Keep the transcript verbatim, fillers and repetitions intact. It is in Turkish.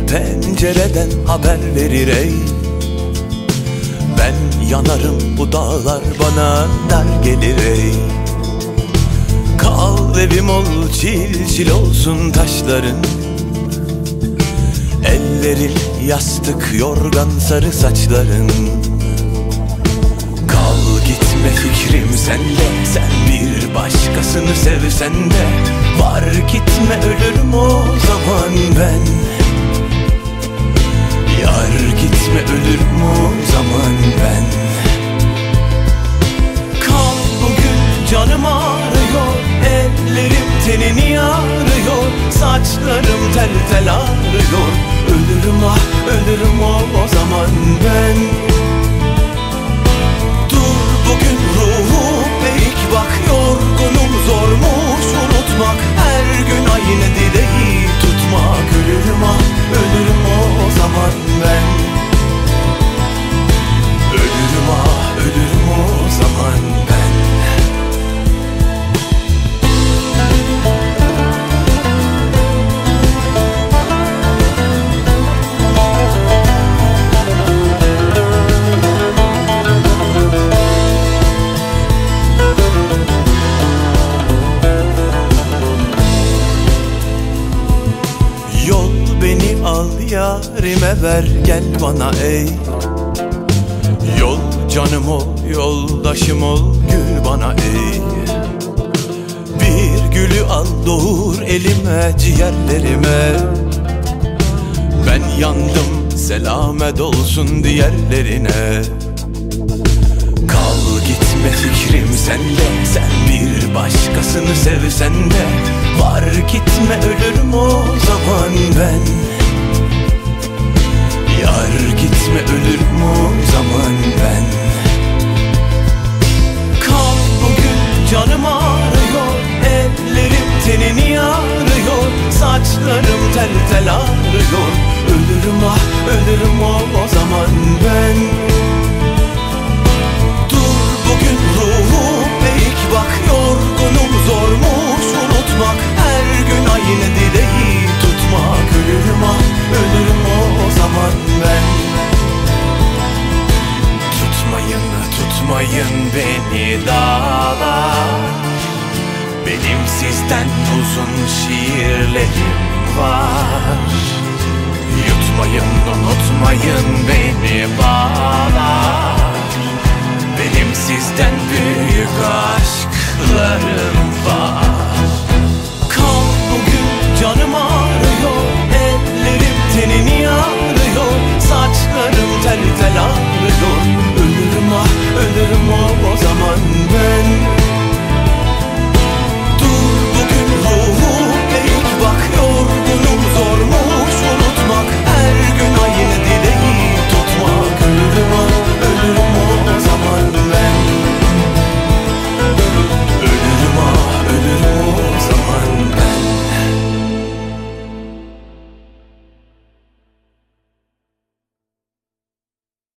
pencereden haber verir ey. Ben yanarım, bu dağlar bana dar gelir ey. Kal evim ol, çil çil olsun taşların. Ellerin yastık, yorgan, sarı saçların. Kal gitme fikrim sende, sen bir başkasını sevsen de. Var gitme, ölürüm o zaman ben. Yar gitme, ölürüm o zaman ben. Kal bugün, canım ağrıyor, ellerim tenini yarıyor, saçlarım tel tel ağrıyor. Ölürüm ah, ölürüm o, o zaman ben. Dur bugün ruhum eğik bak, yorgunum, zormuş unutmak. Her gün aynı dileği tutmak. Ölürüm ah, ölürüm o, o zaman ben. Ölürüm ah, ölürüm o zaman ben. Yol beni al, yarime ver, gel bana ey. Yol canım ol, yoldaşım ol, gül bana ey. Bir gülü al, doğur elime, ciğerlerime. Ben yandım, selamet olsun diğerlerine. Kal gitme fikrim sende, sen bir başkasını sevsen de. Var gitme, ölürüm o zaman ben. Yar gitme, ölürüm o zaman ben. Kal bugün, canım ağrıyor, ellerim tenini yarıyor, saçlarım. saçlarım tel tel ağrıyor. Ölürüm ah ölürüm o, o zaman ben. Dur bugün ruhum eğik bak, yorgunum, zormuş unutmak. Her gün aynı dileği tutmak. Ölürüm ah, ölürüm o, o zaman ben. Kal bugün, canım ağrıyor, ellerim tenini yarıyor, saçlarım tel tel ağrıyor. Ölürüm ah, ölürüm o, o zaman ben. Dur bugün ruhum eğik bak, yorgunum, zormuş unutmak. Her gün aynı dileği tutmak. Ölürüm ah, ölürüm o, o zaman ben. Tutmayın, tutmayın beni dağlar, benim sizden uzun şiirlerim var. Yutmayın, unutmayın beni bağlar, benim sizden büyük aşklarım var. Kal bugün, canım ağrıyor, ellerim tenini yarıyor, saçlarım tel tel ağrıyor. Ölürüm ah, ölürüm o, o zaman ben.